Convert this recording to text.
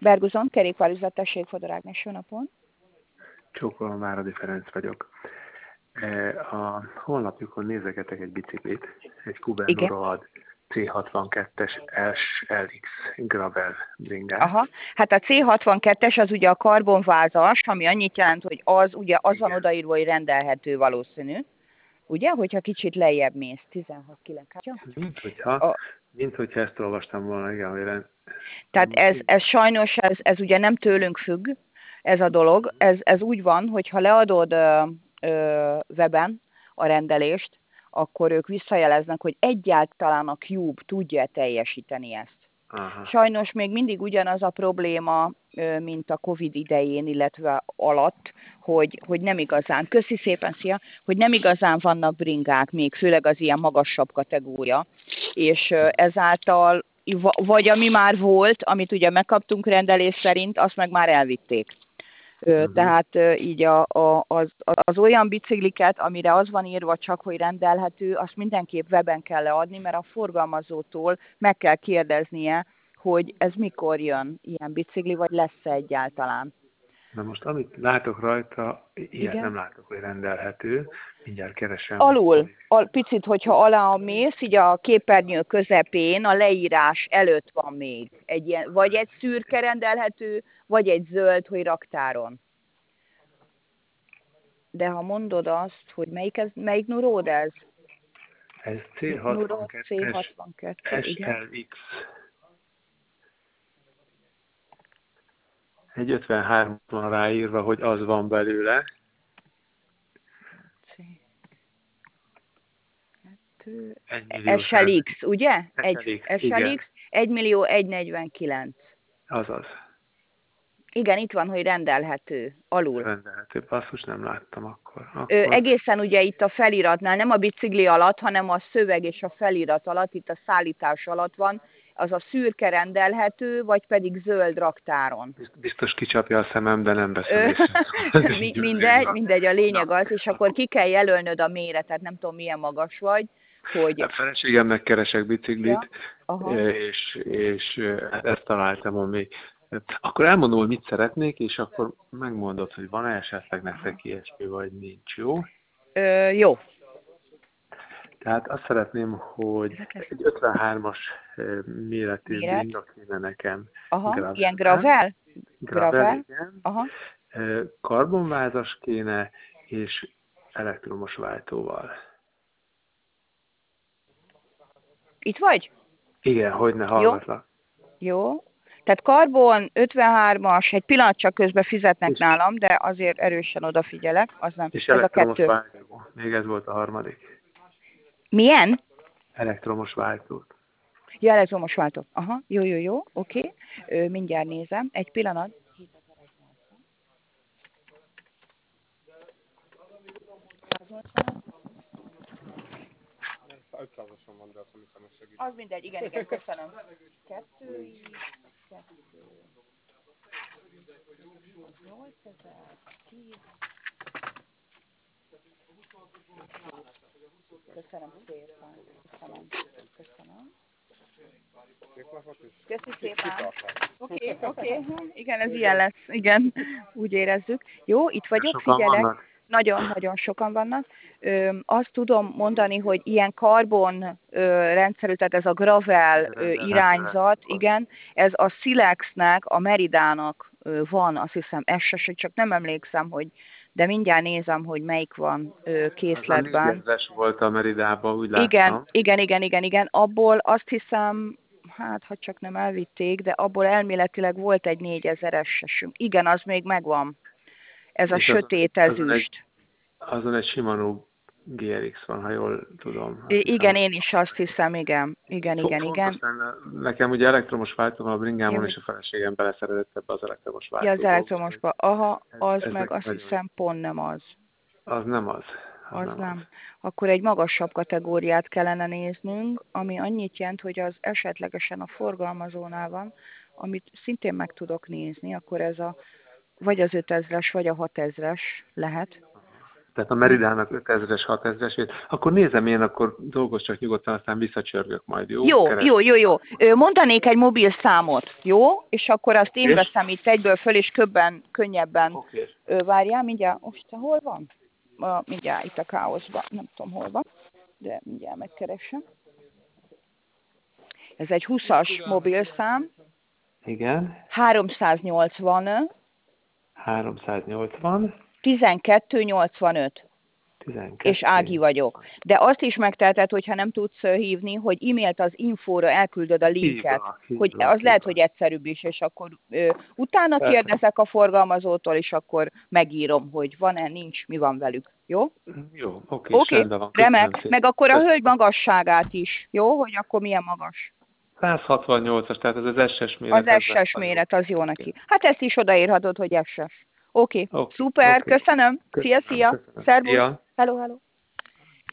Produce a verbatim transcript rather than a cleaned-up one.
Berguzon, kerékpárüzletes Ségfodor Ágnes, jó napon. Csókolom, Váradi Ferenc vagyok. A honlapjukon nézegetek egy biciklit, egy Kuben Norad cé hatvankettes es el iksz Gravel bringát. Aha, hát a cé hatvankettes az ugye a karbonvázas, ami annyit jelent, hogy az ugye az van odaírva, hogy rendelhető valószínű. Ugye, hogyha kicsit lejjebb mész, tizenhat kilenc. Mint hogyha, a... mint hogyha ezt olvastam volna, igen, hogy rend... Tehát ez, ez sajnos, ez, ez ugye nem tőlünk függ, ez a dolog. Ez, ez úgy van, hogy ha leadod ö, ö, weben a rendelést, akkor ők visszajeleznek, hogy egyáltalán a Cube tudja teljesíteni ezt. Aha. Sajnos még mindig ugyanaz a probléma, mint a Covid idején, illetve alatt, hogy, hogy nem igazán, köszi szépen, szia, hogy nem igazán vannak bringák, még főleg az ilyen magasabb kategória, és ezáltal, vagy ami már volt, amit ugye megkaptunk rendelés szerint, azt meg már elvitték. Uh-huh. Tehát így a, a, az, az olyan bicikliket, amire az van írva csak, hogy rendelhető, azt mindenképp weben kell leadni, mert a forgalmazótól meg kell kérdeznie, hogy ez mikor jön ilyen bicikli, vagy lesz-e egyáltalán. Na most, amit látok rajta, ilyet Igen? nem látok, hogy rendelhető. Mindjárt keresem. Alul, al, picit, hogyha alá mész, így a képernyő közepén, a leírás előtt van még egy ilyen, vagy egy szürke rendelhető, vagy egy zöld, hogy raktáron. De ha mondod azt, hogy melyik, ez, melyik Nuród ez? Ez cé hatvankettes es el iksz. Egy ötvenhárom van ráírva, hogy az van belőle. es el iksz, ugye? es el iksz, egy millió száznegyvenkilenc. Azaz. Igen, itt van, hogy rendelhető, alul. Rendelhető, basszus, nem láttam akkor. akkor... Ö, egészen ugye itt a feliratnál, nem a bicikli alatt, hanem a szöveg és a felirat alatt, itt a szállítás alatt van, az a szürke rendelhető, vagy pedig zöld raktáron. Biztos kicsapja a szemem, de nem veszem észre. mindegy, mindegy, a lényeg az, és akkor ki kell jelölnöd a méretet, nem tudom milyen magas vagy, hogy... A feleségemnek keresek biciklit, ja, és, és ezt találtam, ami... Akkor elmondom, hogy mit szeretnék, és akkor megmondod, hogy van-e esetleg nektek ilyesmi, vagy nincs, jó? Ö, jó. Tehát azt szeretném, hogy egy ötvenhármas méretű Méret. bringa kéne nekem. Aha, gravel. ilyen gravel? Gravel, gravel. igen. Aha. Karbonvázas kéne, és elektromos váltóval. Itt vagy? Igen, hogyne hallgatlak. Jó. Jó. Tehát karbon ötvenhármas, egy pillanat csak közben fizetnek és nálam, de azért erősen odafigyelek. Az nem. És ez elektromos a kettő. váltó. Még ez volt a harmadik. Milyen? Elektromos váltót. Ja, elektromos váltó. Aha, jó, jó, jó, oké. Okay. Mindjárt nézem. Egy pillanat. ötszázason van, de azt hiszem, hogy segít. Az mindegy, igen, igen, köszönöm. Kettő, kettő. nyolcezer, tíz. Köszönöm szépen. Köszönöm. Köszönöm. Köszi szépen. Oké, okay, oké. Okay. Igen, ez ilyen lesz. Igen, úgy érezzük. Jó, itt vagyok, sokan figyelek. Vannak. Nagyon-nagyon sokan vannak. Ö, azt tudom mondani, hogy ilyen karbon ö, rendszerű, tehát ez a gravel ö, irányzat, igen, ez a Silexnek, a Meridának ö, van, azt hiszem, es es, csak nem emlékszem, hogy, de mindjárt nézem, hogy melyik van ö, készletben. Ez volt a Meridában, úgy láttam. Igen, igen, igen, igen, igen. Abból azt hiszem, hát ha csak nem elvitték, de abból elméletileg volt egy négyezer es esünk. Igen, az még megvan. Ez a sötét ezüst. Azon egy Shimano gé er iksz van, ha jól tudom. I- igen, én is azt hiszem, igen. Igen, igen, igen. Nekem ugye elektromos váltó van a bringámon, és a feleségem beleszeredett ebbe az elektromos váltóba. Ja, az elektromosba. Aha, az ez meg azt hiszem pont nem az. Az nem az. Az, az nem. nem. Akkor egy magasabb kategóriát kellene néznünk, ami annyit jelent, hogy az esetlegesen a forgalmazónál van, amit szintén meg tudok nézni, akkor ez a vagy az ötezres, vagy a hatezres lehet. Tehát a Meridának ötezres, hatezresét. Akkor nézem én, akkor dolgos csak nyugodtan, aztán visszacsörgök majd, jó? Jó, Keres. jó, jó, jó. Ö, mondanék egy mobil számot, jó? És akkor azt én És? veszem itt egyből föl, és köbben, könnyebben. Oké. Ö, várjál, mindjárt, most te hol van? A, mindjárt itt a káoszban, nem tudom hol van, de mindjárt megkeresem. Ez egy húszas mobilszám. Igen. háromszáznyolcvan háromszáznyolcvan tizenkettő nyolcvanöt. tizenkettő. És Ági vagyok. De azt is megteheted, hogyha nem tudsz ö, hívni, hogy e-mailt az infóra elküldöd a linket. Hívva, hívva, Hogy az hívva. lehet, hogy egyszerűbb is, és akkor ö, utána Persze. kérdezek a forgalmazótól, és akkor megírom, hogy van-e, nincs, mi van velük. Jó? Jó, oké, Oké, rendben van. Köszönöm remek. szépen. Meg akkor a Köszönöm. hölgy magasságát is. Jó? Hogy akkor milyen magas? száz hatvannyolcas, tehát ez az es es méret. Az es es méret, az jó neki. Hát ezt is odaírhatod, hogy es es. Oké, Oké, szuper, oké. köszönöm. Szia, Köszönöm, szia. köszönöm. Szervusz. Szia. Hello, hello.